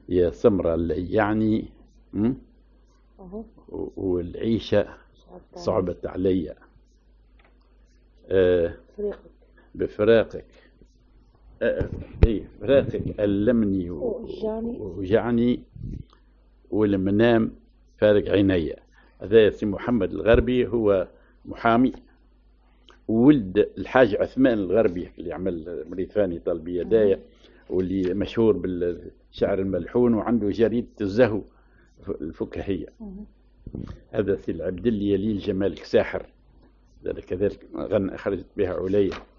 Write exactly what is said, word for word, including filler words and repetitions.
يا سمرة اللي يعني م? أهو. و- والعيشة صعبت علي. صعبت علي. آه طريقك. بفراقك. آه اي فراقك ألمني و- وجعني. ووجعني، والمنام فارق عيني. هذا سي محمد الغربي، هو محامي، ولد الحاج عثمان الغربي اللي عمل مريثاني طلبي يدايا، واللي مشهور بالشعر الملحون، وعنده جريدة الزهو الفكاهية. هذا سي العبد اللي يليل جمالك ساحر، كذلك غنى خرجت بها عليا.